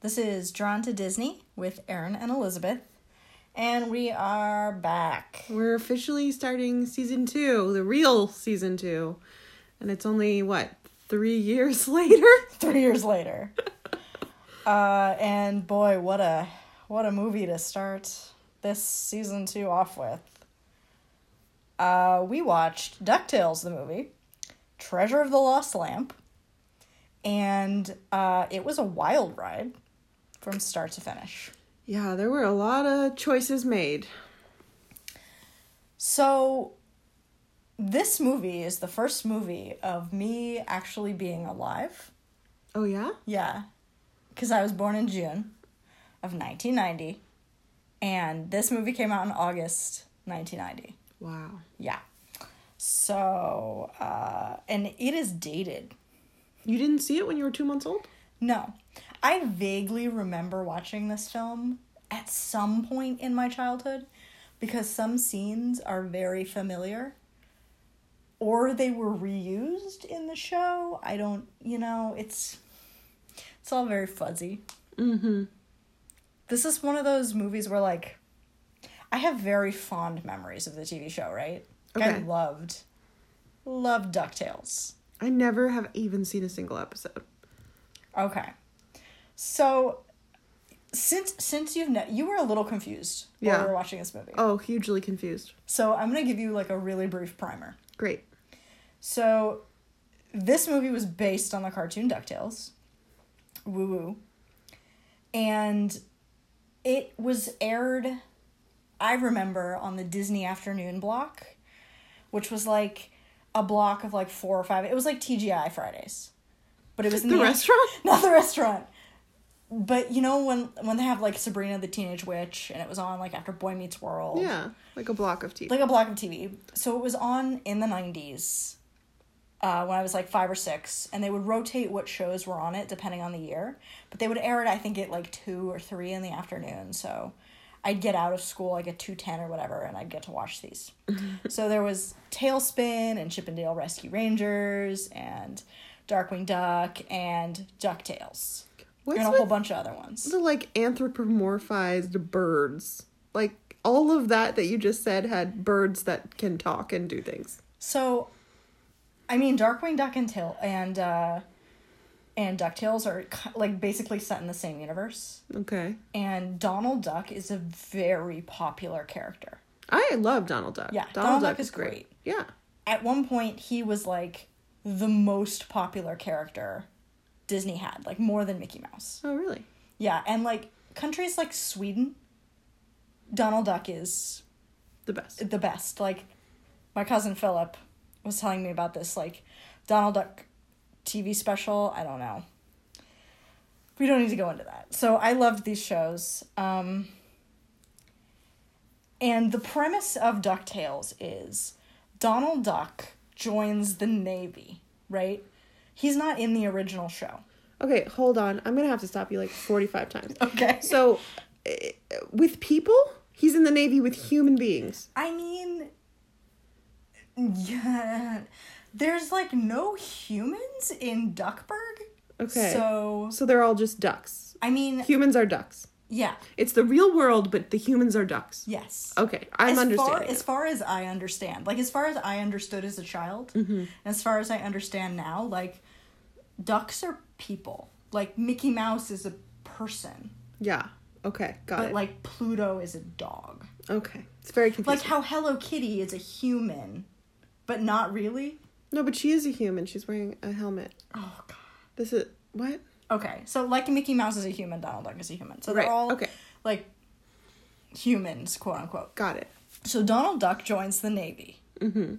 This is Drawn to Disney with Erin and Elizabeth, and we are back. We're officially starting season 2, the real season 2, and it's only, 3 years later? 3 years later. And boy, what a movie to start this season 2 off with. We watched DuckTales, the movie, Treasure of the Lost Lamp, and it was a wild ride from start to finish. Yeah, there were a lot of choices made. So, this movie is the first movie of me actually being alive. Oh, yeah? Yeah. Because I was born in June of 1990, and this movie came out in August 1990. Wow. Yeah. So, and it is dated. You didn't see it when you were 2 months old? No. I vaguely remember watching this film at some point in my childhood because some scenes are very familiar. Or they were reused in the show. I don't, it's all very fuzzy. Mm-hmm. This is one of those movies where, I have very fond memories of the TV show, right? Okay. I loved DuckTales. I never have even seen a single episode. Okay. So, since you were a little confused while we were watching this movie. Oh, hugely confused. So, I'm going to give you, a really brief primer. Great. So, this movie was based on the cartoon DuckTales. Woo woo. And it was aired, I remember, on the Disney Afternoon block, which was a block of 4 or 5. It was like TGI Fridays. But it was in the restaurant? Not the restaurant. But when they have Sabrina the Teenage Witch and it was on after Boy Meets World. Yeah, like a block of TV. Like a block of TV. So it was on in the 90s. When I was 5 or 6, and they would rotate what shows were on it depending on the year. But they would air it, I think, at 2 or 3 in the afternoon. So I'd get out of school at 2:10 or whatever, and I'd get to watch these. So there was Tailspin and Chip 'n Dale Rescue Rangers and Darkwing Duck and DuckTales. And a whole bunch of other ones. The anthropomorphized birds. All of that you just said had birds that can talk and do things. So, I mean, Darkwing Duck and DuckTales are basically set in the same universe. Okay. And Donald Duck is a very popular character. I love Donald Duck. Yeah, Donald Duck is great. Yeah. At one point, he was the most popular character Disney had, more than Mickey Mouse. Oh, really? Yeah, and countries like Sweden, Donald Duck is the best. The best. My cousin Philip was telling me about this, Donald Duck TV special. I don't know. We don't need to go into that. So I loved these shows. And the premise of DuckTales is Donald Duck joins the Navy, right? He's not in the original show. Okay, hold on. I'm going to have to stop you 45 times. Okay. So, with people, he's in the Navy with human beings. I mean, yeah, there's no humans in Duckburg. Okay. So they're all just ducks. I mean, humans are ducks. Yeah. It's the real world, but the humans are ducks. Yes. Okay, I'm understanding. As far as I understand, as far as I understood as a child, mm-hmm. as far as I understand now, ducks are people. Mickey Mouse is a person. Yeah. Okay, got it. But Pluto is a dog. Okay, it's very confusing. How Hello Kitty is a human, but not really. No, but she is a human. She's wearing a helmet. Oh God. This is what? Okay, so Mickey Mouse is a human, Donald Duck is a human. So they're all humans, quote unquote. Got it. So Donald Duck joins the Navy. Mm-hmm.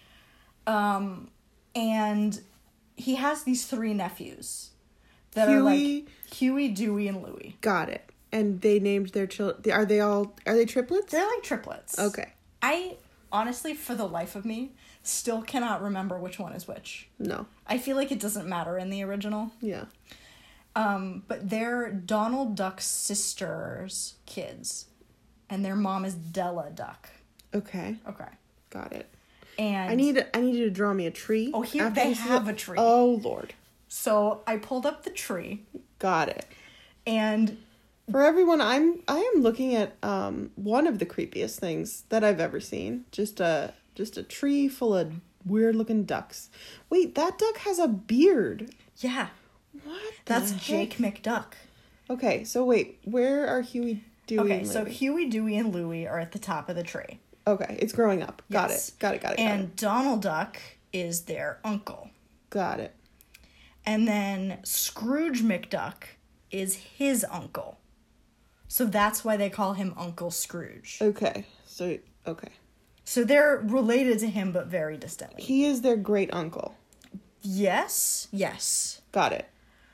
And he has these 3 nephews that Huey, are Huey, Dewey, and Louie. Got it. And they named their children. Are they triplets? They're triplets. Okay. I honestly, for the life of me, still cannot remember which one is which. No. I feel it doesn't matter in the original. Yeah. But they're Donald Duck's sister's kids. And their mom is Della Duck. Okay. Okay. Got it. And I need you to draw me a tree. Oh, they have a tree. Oh, Lord. So I pulled up the tree. Got it. And For everyone, I am looking at one of the creepiest things that I've ever seen. Just a tree full of weird looking ducks. Wait, that duck has a beard. yeah, What? that's the Jake heck? McDuck. Okay, so wait, where are Huey, Dewey, Okay, and so Louie? Huey, Dewey, and Louie are at the top of the tree. Okay, it's growing up. Got Yes. it. Got it. And Donald Duck is their uncle. Got it. And then Scrooge McDuck is his uncle. So that's why they call him Uncle Scrooge. Okay, so okay, So they're related to him, but very distantly. he is their great uncle. Yes. Got it.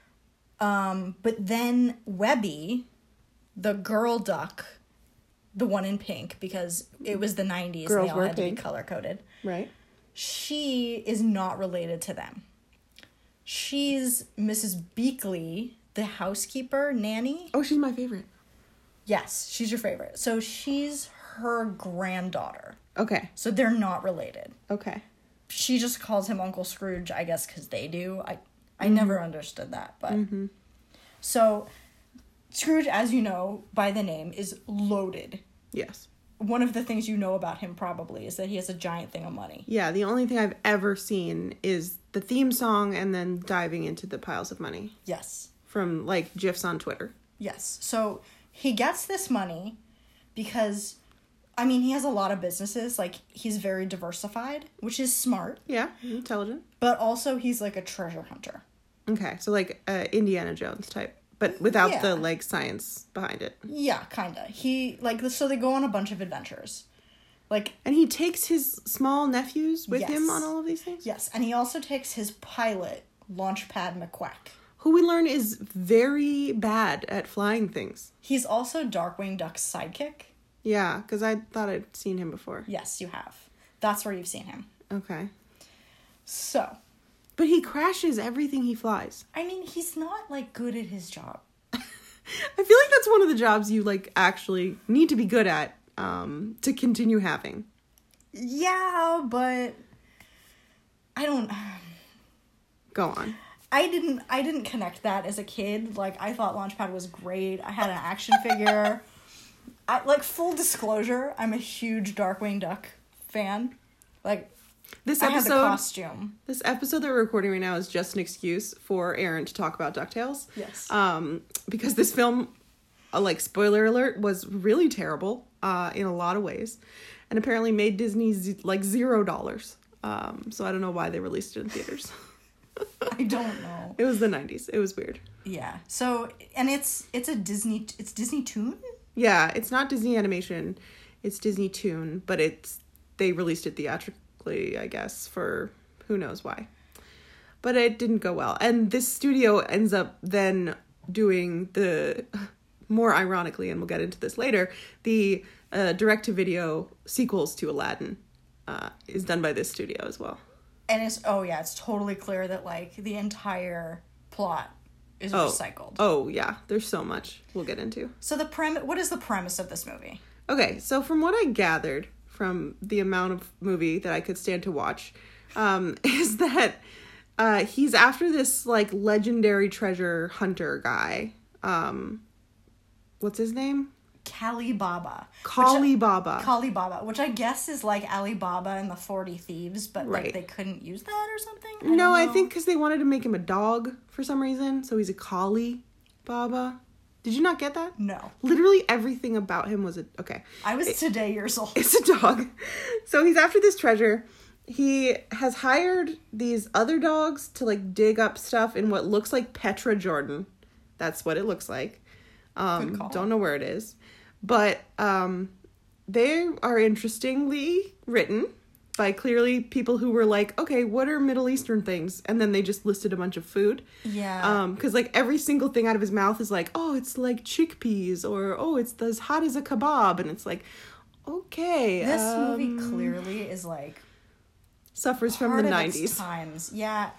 But then Webby, the girl duck, the one in pink, because it was the 90s Girls and they all wear had to be pink. color-coded. Right. She is not related to them. She's Mrs. Beakley, the housekeeper, nanny. Oh, she's my favorite. Yes, she's your favorite. So she's her granddaughter. Okay. So they're not related. Okay. She just calls him Uncle Scrooge, I guess, because they do. I never understood that, but... So, Scrooge, as you know by the name, is loaded. Yes. One of the things you know about him probably is that he has a giant thing of money. Yeah, the only thing I've ever seen is the theme song and then diving into the piles of money Yes. from, like, GIFs on Twitter. Yes. So, he gets this money because, I mean, he has a lot of businesses. Like, he's very diversified, which is smart. Yeah, intelligent. But also, he's like a treasure hunter. Okay, so, like, Indiana Jones type, but without Yeah. the, like, science behind it. Yeah, kinda. He, like, so they go on a bunch of adventures. Like, And he takes his small nephews with him Yes. on all of these things? yes, and he also takes his pilot, Launchpad McQuack. Who we learn is very bad at flying things. He's also Darkwing Duck's sidekick. Yeah, because I thought I'd seen him before. Yes, you have. That's where you've seen him. Okay. So, But he crashes everything he flies. I mean, he's not, like, good at his job. I feel like that's one of the jobs you, like, actually need to be good at to continue having. Yeah, but I don't... Go on. I didn't connect that as a kid. Like, I thought Launchpad was great. I had an action figure. Like, full disclosure, I'm a huge Darkwing Duck fan. Like, This I had the episode, costume. this episode that we're recording right now is just an excuse for Aaron to talk about DuckTales. Yes. Because this film, like, spoiler alert, was really terrible in a lot of ways. And apparently made Disney, like, $0. So I don't know why they released it in theaters. I don't know. It was the 90s. It was weird. Yeah. So, and it's Disney Toon? Yeah, it's not Disney Animation. It's Disney Toon, but they released it theatrically, I guess, for who knows why. But it didn't go well. And this studio ends up then doing the, more ironically, and we'll get into this later, the direct-to-video sequels to Aladdin is done by this studio as well. And it's totally clear that, like, the entire plot is recycled. Oh, yeah. There's so much we'll get into. So what is the premise of this movie? Okay, so from what I gathered from the amount of movie that I could stand to watch, is that he's after this, like, legendary treasure hunter guy. What's his name? Kali Baba. Kali Baba. Kali Baba, which I guess is like Alibaba and the 40 Thieves, but like Right. they couldn't use that or something? No, don't I know. think because they wanted to make him a dog for some reason, so he's a Kali Baba. Did you not get that? No. Literally everything about him was okay. I was today years old. It's a dog. So he's after this treasure. He has hired these other dogs to, like, dig up stuff in what looks like Petra, Jordan. That's what it looks like. Good call. Don't know where it is. But they are interestingly written by clearly people who were like, okay, what are Middle Eastern things? And then they just listed a bunch of food. Yeah. Because, like, every single thing out of his mouth is like, oh, it's like chickpeas, or, oh, it's as hot as a kebab. And it's like, okay. This movie clearly is like suffers from part the of 90s. its times. Yeah.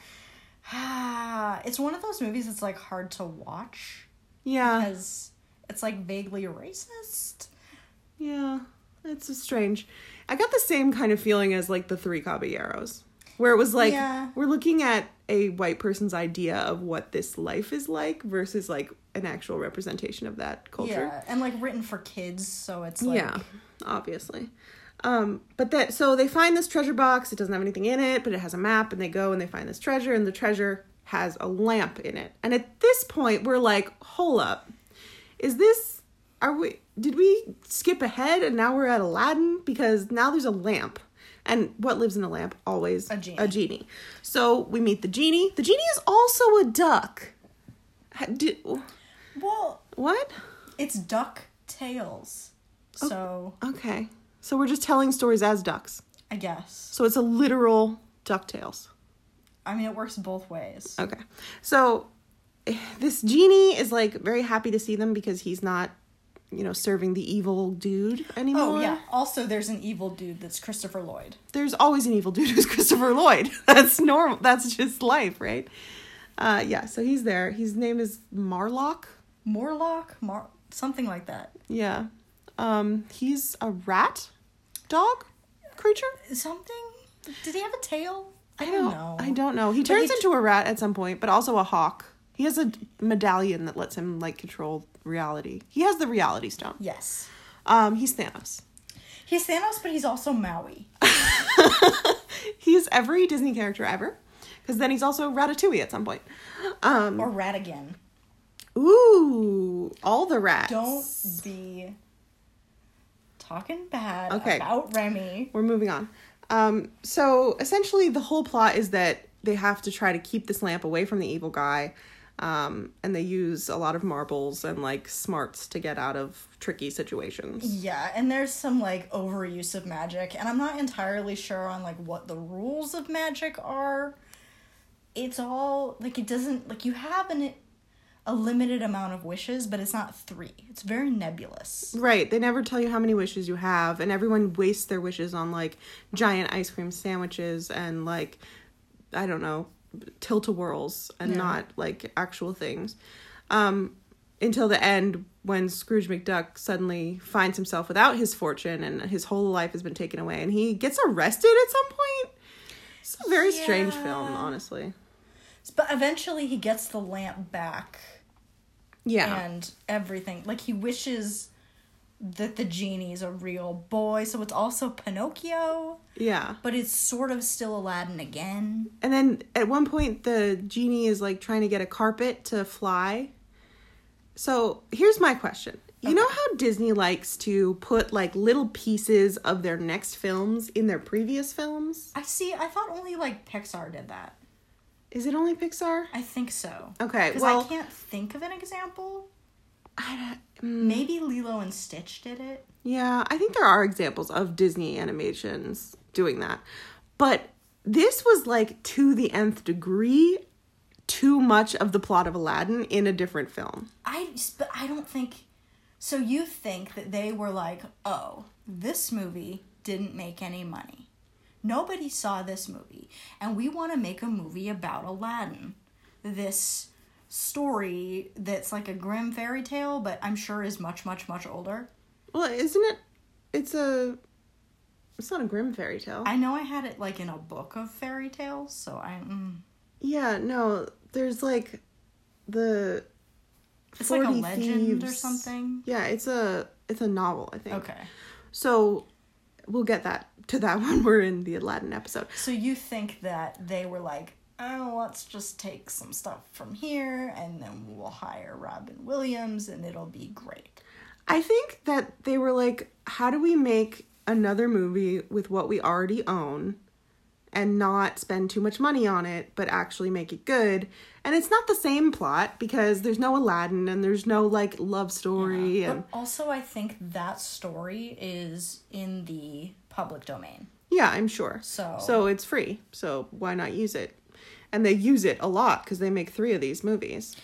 It's one of those movies that's like hard to watch Yeah. because it's like vaguely racist. Yeah. It's strange. I got the same kind of feeling as, like, the Three Caballeros. where it was like, Yeah. we're looking at a white person's idea of what this life is like versus like an actual representation of that culture. Yeah, and like written for kids, so it's like... Yeah, obviously. So they find this treasure box. It doesn't have anything in it, but it has a map, and they go and they find this treasure, and the treasure has a lamp in it. And at this point, we're like, hold up. Did we skip ahead and now we're at Aladdin? Because now there's a lamp. And what lives in a lamp? Always A genie. a genie. So we meet the genie. The genie is also a duck. Well, What? it's Duck Tales. So, Okay. So we're just telling stories as ducks. I guess. So it's a literal DuckTales. I mean, it works both ways. Okay. So this genie is like very happy to see them because he's not, serving the evil dude anymore. Oh, yeah. Also, there's an evil dude that's Christopher Lloyd. There's always an evil dude who's Christopher Lloyd. That's normal. That's just life, right? Yeah, so he's there. His name is Marlock. Morlock? Something like that. Yeah. He's a rat dog creature. Something? Did he have a tail? I don't know. He turns into a rat at some point, but also a hawk. He has a medallion that lets him like control reality. He has the reality stone. Yes. He's Thanos. He's Thanos, but he's also Maui. He's every Disney character ever. Because then he's also Ratatouille at some point. Or Ratigan. Ooh, all the rats. Don't be talking bad Okay. about Remy. We're moving on. So essentially the whole plot is that they have to try to keep this lamp away from the evil guy. And they use a lot of marbles and like smarts to get out of tricky situations. Yeah, and there's some like overuse of magic, and I'm not entirely sure on like what the rules of magic are. It's all like, it doesn't, like, you have a limited amount of wishes, but it's not 3. It's very nebulous. Right. They never tell you how many wishes you have, and everyone wastes their wishes on like giant ice cream sandwiches and like, I don't know, tilt-a-whirls and not like actual things. Until the end, when Scrooge McDuck suddenly finds himself without his fortune and his whole life has been taken away and he gets arrested at some point. It's a very strange film, honestly. But eventually he gets the lamp back. Yeah. And everything. Like, he wishes that the genie's a real boy, so it's also Pinocchio. Yeah. But it's sort of still Aladdin again. And then at one point the genie is like trying to get a carpet to fly. So here's my question. You know how Disney likes to put like little pieces of their next films in their previous films? I thought only like Pixar did that. Is it only Pixar? I think so. Okay, Because well, I can't think of an example. Maybe Lilo and Stitch did it. Yeah, I think there are examples of Disney animations doing that. But this was like to the nth degree too much of the plot of Aladdin in a different film. But I don't think... So you think that they were like, oh, this movie didn't make any money. Nobody saw this movie. And we want to make a movie about Aladdin. This story that's like a grim fairy tale, but I'm sure is much, much, much older. Well, isn't it? It's not a grim fairy tale. I know I had it like in a book of fairy tales, so Yeah, no, there's like the... It's like a 40 legend or Thieves. something. Yeah, it's a novel, I think. Okay. So we'll get to that when we're in the Aladdin episode. So you think that they were like, oh, let's just take some stuff from here and then we'll hire Robin Williams and it'll be great. I think that they were like, how do we make another movie with what we already own and not spend too much money on it, but actually make it good? And it's not the same plot because there's no Aladdin and there's no like love story. Yeah. And But also I think that story is in the public domain. yeah, I'm sure. So it's free. So why not use it? And they use it a lot because they make 3 of these movies.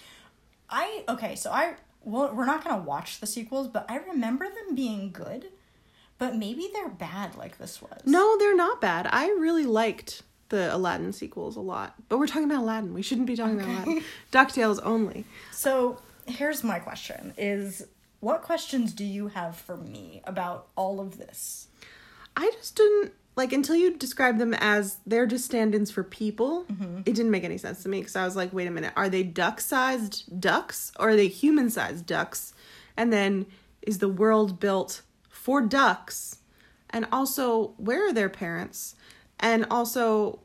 Well, we're not going to watch the sequels, but I remember them being good. But maybe they're bad like this was. No, they're not bad. I really liked the Aladdin sequels a lot. But we're talking about Aladdin. We shouldn't be talking about Aladdin. DuckTales only. So here's my question is, what questions do you have for me about all of this? I just didn't like, until you describe them as they're just stand-ins for people, it didn't make any sense to me, because I was like, wait a minute, are they duck-sized ducks, or are they human-sized ducks? And then, is the world built for ducks? And also, where are their parents? And also,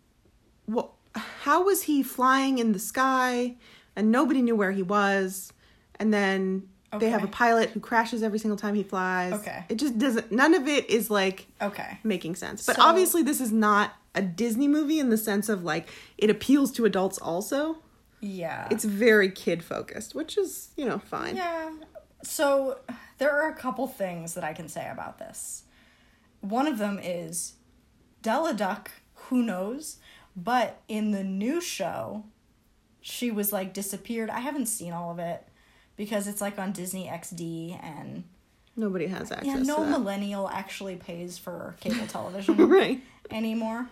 how was he flying in the sky, and nobody knew where he was, and then... They have a pilot who crashes every single time he flies. Okay. It just doesn't... None of it is, like... Okay. Making sense. But obviously this is not a Disney movie in the sense of, like, it appeals to adults also. Yeah. It's very kid-focused, which is, you know, fine. Yeah. So, there are a couple things that I can say about this. One of them is, Della Duck, who knows? But in the new show, she was, like, disappeared. I haven't seen all of it. Because it's, like, on Disney XD, and... Nobody has access to that. No millennial actually pays for cable television right. anymore.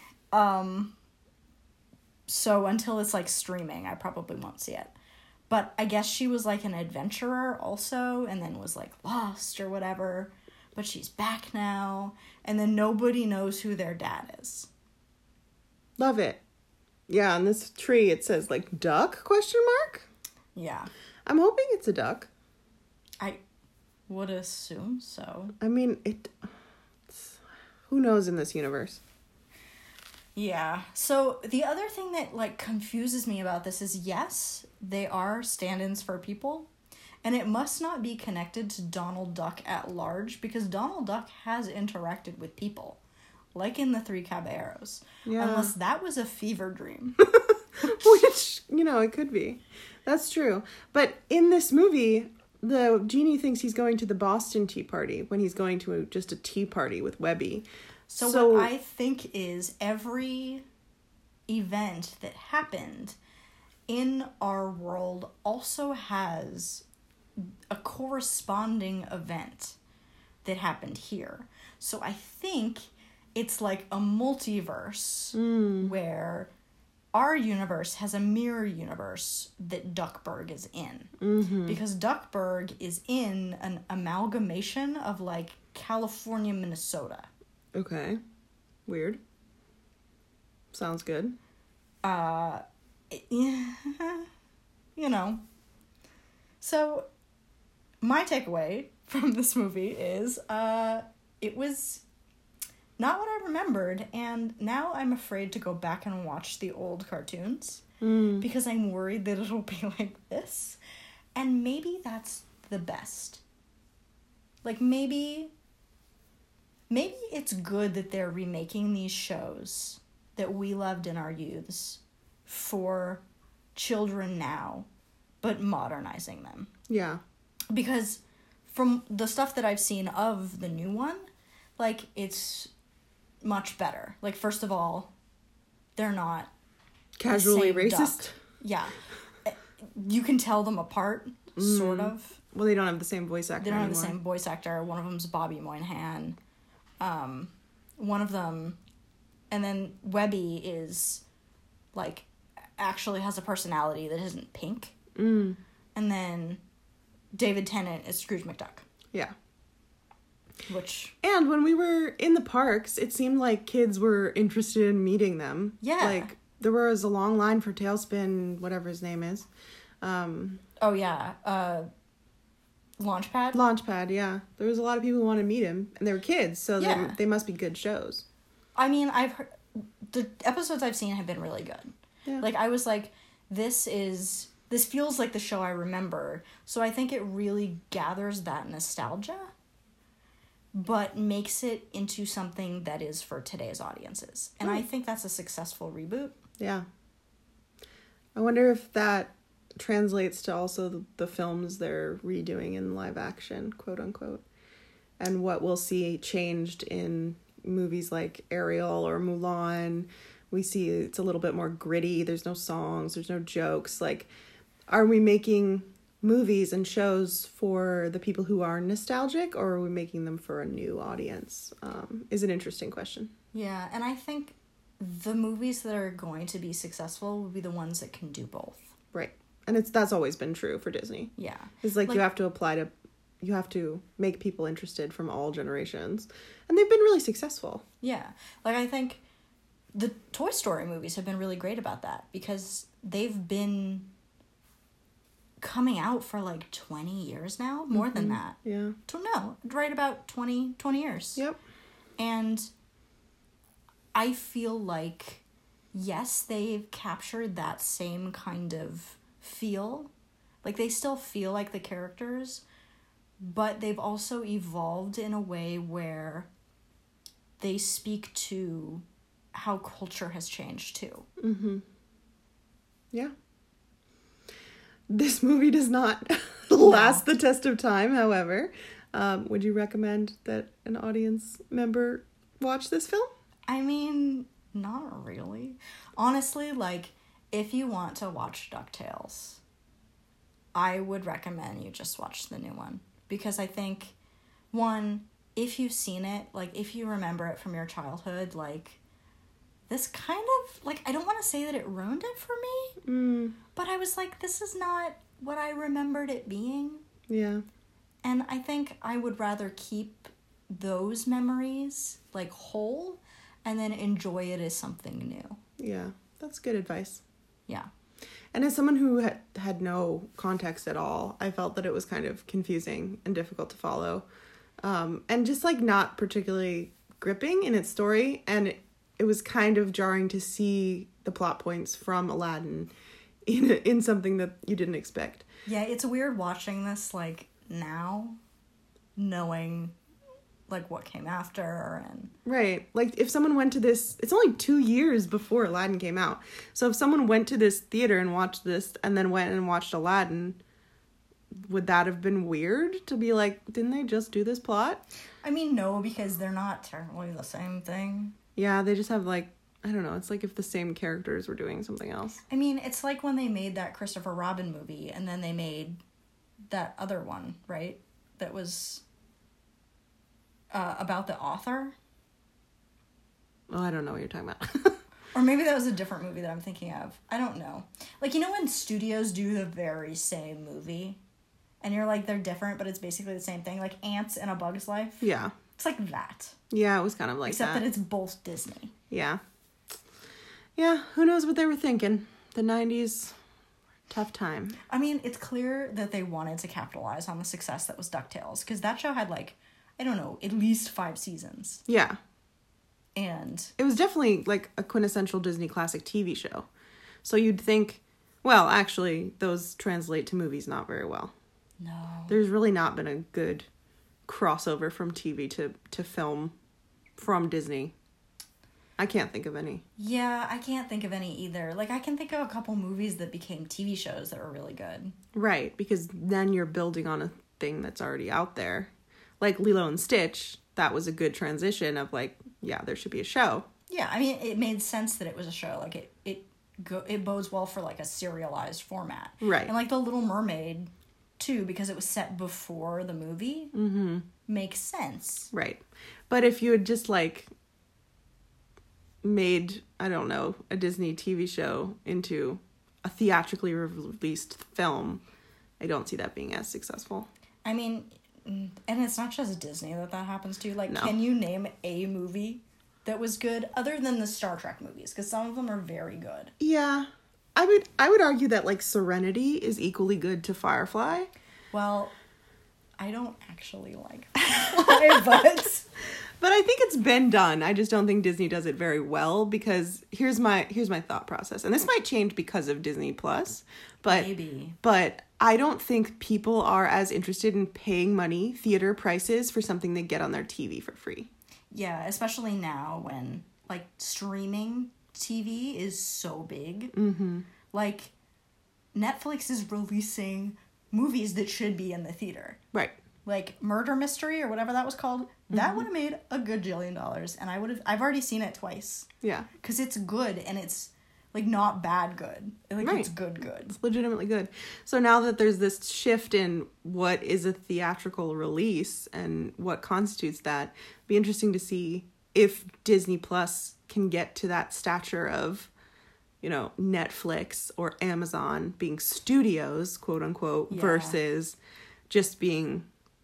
So until it's, like, streaming, I probably won't see it. But I guess she was, like, an adventurer also, and then was, like, lost or whatever. But she's back now, and then nobody knows who their dad is. Love it. Yeah, on this tree it says, like, duck, question mark? Yeah. I'm hoping it's a duck. I would assume so. I mean, who knows in this universe? Yeah. So the other thing that, like, confuses me about this is, yes, they are stand-ins for people, and it must not be connected to Donald Duck at large, because Donald Duck has interacted with people, like in the Three Caballeros. Yeah. Unless that was a fever dream. Which, you know, it could be. That's true. But in this movie, the genie thinks he's going to the Boston Tea Party when he's going to just a tea party with Webby. So what I think is every event that happened in our world also has a corresponding event that happened here. So I think it's like a multiverse where... Our universe has a mirror universe that Duckburg is in. Mm-hmm. Because Duckburg is in an amalgamation of, like, California, Minnesota. Okay. Weird. Sounds good. You know. So, my takeaway from this movie is, it was... not what I remembered, and now I'm afraid to go back and watch the old cartoons because I'm worried that it'll be like this, and maybe that's the best. Like, maybe it's good that they're remaking these shows that we loved in our youths for children now, but modernizing them. Yeah. Because from the stuff that I've seen of the new one, like, it's... much better. Like, first of all, they're not casually the same racist. Duck. Yeah. You can tell them apart, sort of. Well, they don't have the same voice actor They don't anymore. have the same voice actor. One of them's Bobby Moynihan. One of them... And then Webby is, like, actually has a personality that isn't pink. And then David Tennant is Scrooge McDuck. Yeah. And when we were in the parks, it seemed like kids were interested in meeting them. Yeah. Like, there was a long line for Tailspin, whatever his name is. Oh, yeah. Launchpad? Launchpad, yeah. There was a lot of people who wanted to meet him, and they were kids, so Yeah. they must be good shows. I mean, I've heard... The episodes I've seen have been really good. Yeah. Like, I was like, this feels like the show I remember. So I think it really gathers that nostalgia, but makes it into something that is for today's audiences. And I think that's a successful reboot. Yeah. I wonder if that translates to also the films they're redoing in live action, quote unquote, and what we'll see changed in movies like Ariel or Mulan. We see it's a little bit more gritty. There's no songs. There's no jokes. Like, are we making movies and shows for the people who are nostalgic, or are we making them for a new audience? Is an interesting question. Yeah, and I think the movies that are going to be successful will be the ones that can do both. Right. And that's always been true for Disney. Yeah. It's like you have to apply to, you have to make people interested from all generations. And they've been really successful. Yeah. Like, I think the Toy Story movies have been really great about that because they've been coming out for like 20 years now, more than that. Yeah. No, right about 20 years. Yep. And I feel like, yes, they've captured that same kind of feel. Like, they still feel like the characters, but they've also evolved in a way where they speak to how culture has changed too. Mm-hmm. Yeah. This movie does not last the test of time, however. Would you recommend that an audience member watch this film? I mean, not really. Honestly, like, if you want to watch DuckTales, I would recommend you just watch the new one. Because I think, one, if you've seen it, like, if you remember it from your childhood, like, this kind of, like, I don't want to say that it ruined it for me, but I was like, this is not what I remembered it being. Yeah. And I think I would rather keep those memories, like, whole, and then enjoy it as something new. Yeah, that's good advice. Yeah. And as someone who had no context at all, I felt that it was kind of confusing and difficult to follow. And just, like, not particularly gripping in its story. And it was kind of jarring to see the plot points from Aladdin in something that you didn't expect. Yeah, it's weird watching this, like, now, knowing, like, what came after. And Right. Like, if someone went to this, it's only 2 years before Aladdin came out. So if someone went to this theater and watched this and then went and watched Aladdin, would that have been weird to be like, didn't they just do this plot? I mean, no, because they're not terribly the same thing. Yeah, they just have, like, I don't know. It's like if the same characters were doing something else. I mean, it's like when they made that Christopher Robin movie and then they made that other one, right? That was about the author. Oh, I don't know what you're talking about. Or maybe that was a different movie that I'm thinking of. I don't know. Like, you know when studios do the very same movie? And you're like, they're different, but it's basically the same thing. Like Ants and A Bug's Life. Yeah. It's like that. Yeah, it was kind of like Except that. that it's both Disney. Yeah. Yeah, who knows what they were thinking. The 90s, tough time. I mean, it's clear that they wanted to capitalize on the success that was DuckTales. Because that show had, like, I don't know, at least 5 seasons. Yeah. And It was definitely, like, a quintessential Disney classic TV show. So you'd think, well, actually, those translate to movies not very well. no. There's really not been a good crossover from TV to film from Disney. I can't think of any. Yeah, I can't think of any either. Like, I can think of a couple movies that became TV shows that were really good. Right, because then you're building on a thing that's already out there. Like Lilo and Stitch, that was a good transition of, like, yeah, there should be a show. Yeah, I mean, it made sense that it was a show. Like, it bodes well for, like, a serialized format. Right. And, like, The Little Mermaid, too, because it was set before the movie, makes sense. Right. But if you had just, like, made, I don't know, a Disney TV show into a theatrically released film, I don't see that being as successful. I mean, and it's not just Disney that happens to. Like, No. Can you name a movie that was good other than the Star Trek movies? Because some of them are very good. Yeah. I would argue that, like, Serenity is equally good to Firefly. Well, I don't actually like Firefly, but But I think it's been done. I just don't think Disney does it very well, because here's my thought process. And this might change because of Disney Plus, but maybe. But I don't think people are as interested in paying money, theater prices, for something they get on their TV for free. Yeah, especially now when, like, streaming TV is so big. Like, Netflix is releasing movies that should be in the theater. Right. Like Murder Mystery or whatever that was called, that would have made a good $1 and I've already seen it twice. Yeah. Because it's good and it's, like, not bad good. Like, Right. it's good. It's legitimately good. So now that there's this shift in what is a theatrical release and what constitutes that, it'd be interesting to see if Disney Plus can get to that stature of, you know, Netflix or Amazon being studios, quote unquote, Yeah. versus just being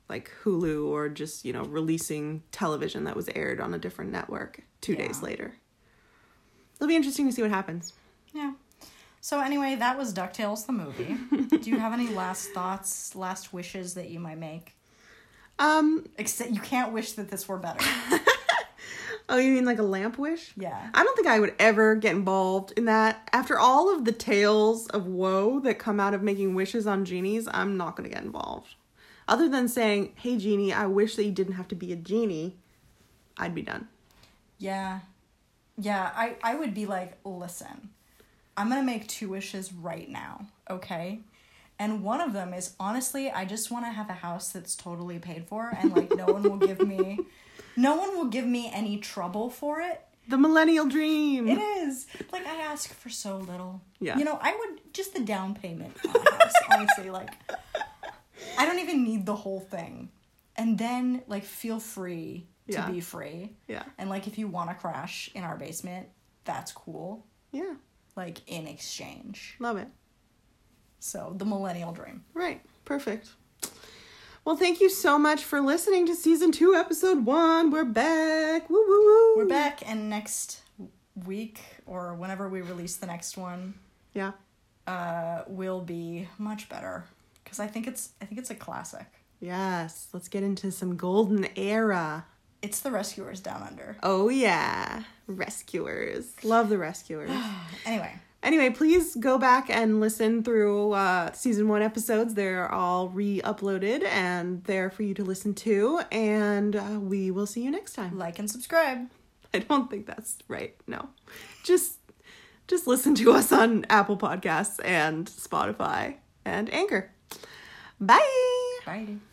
like Hulu or just, releasing television that was aired on a different network 2 days later. It'll be interesting to see what happens. Yeah. So anyway, that was DuckTales the movie. Do you have any last thoughts, last wishes that you might make? Except you can't wish that this were better. Oh, you mean like a lamp wish? Yeah. I don't think I would ever get involved in that. After all of the tales of woe that come out of making wishes on genies, I'm not going to get involved. Other than saying, hey, genie, I wish that you didn't have to be a genie, I'd be done. Yeah. Yeah, I would be like, listen, I'm going to make 2 wishes right now, okay? And one of them is, honestly, I just want to have a house that's totally paid for and, like, no one will give me any trouble for it. The millennial dream. It is. Like, I ask for so little. Yeah. I would, just the down payment on a house, honestly, like, I don't even need the whole thing. And then, like, feel free to be free. Yeah. And, like, if you want to crash in our basement, that's cool. Yeah. Like, in exchange. Love it. So, the millennial dream. Right. Perfect. Well, thank you so much for listening to Season 2, Episode 1. We're back. Woo, woo, woo. We're back, and next week, or whenever we release the next one, will be much better. Because I think it's a classic. Yes. Let's get into some golden era. It's the Rescuers Down Under. Oh, yeah. Rescuers. Love the Rescuers. Anyway, please go back and listen through Season 1 episodes. They're all re-uploaded and there for you to listen to. And we will see you next time. like and subscribe. I don't think that's right. No. Just listen to us on Apple Podcasts and Spotify and Anchor. Bye! Bye.